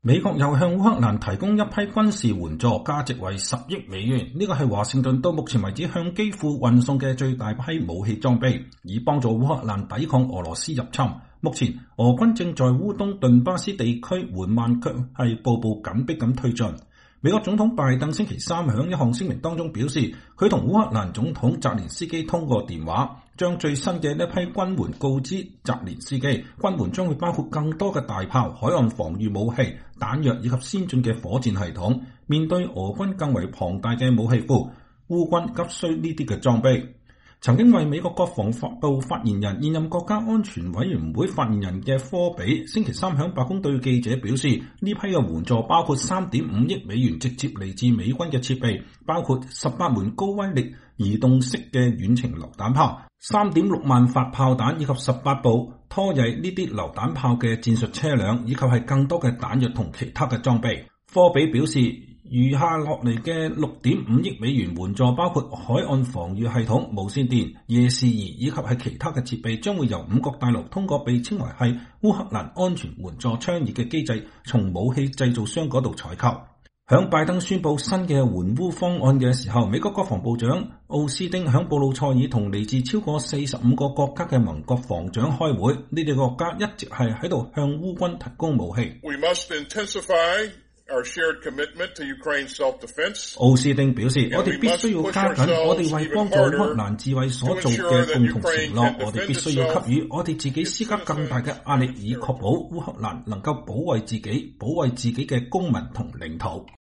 美國又向烏克蘭提供一批軍事援助，價值為10億美元。呢個係華盛頓到目前為止向基輔運送嘅最大批武器裝備，以幫助烏克蘭抵抗俄羅斯入侵。目前俄軍正在烏東頓巴斯地區緩慢卻係步步緊逼咁推進。美國總統拜登星期三響一項聲明當中表示，佢同烏克蘭總統澤連斯基通過電話，將最新嘅一批軍援告知澤連斯基。軍援將會包括更多嘅大炮、海岸防禦武器、彈藥以及先進嘅火箭系統。面對俄軍更為龐大嘅武器庫，烏軍急需呢啲嘅裝備。曾經為美國國防部發言人、現任國家安全委員會發言人嘅科比星期三響白宮對記者表示，呢批嘅援助包括 3.5 億美元直接嚟自美軍嘅設備，包括18門高威力移動式嘅遠程榴彈炮、3.6萬發炮彈以及18部拖曳呢啲榴彈炮嘅戰術車輛，以及係更多嘅彈藥同其他嘅裝備。科比表示，餘下落嚟嘅 6.5 億美元援助包括海岸防禦系統、無線電、夜視儀以及係其他嘅設備，將會由5角大樓通過被稱為係烏克蘭安全援助倡議嘅機制，從武器製造商嗰度採購。響拜登宣布新嘅援烏方案嘅時候，美國國防部長奧斯汀響布魯塞爾同嚟自超過45個國家嘅盟國防長開會，呢啲國家一直係喺度向烏軍提供武器。 We must intensify our shared commitment to Ukraine self-defense. 奧斯汀表示，我哋必須要加緊我哋為幫助烏克蘭自衛所做嘅共同承諾，我哋必須要給予我哋自己施加更大嘅壓力，以確保烏克蘭能夠保衛自己嘅公民同領土。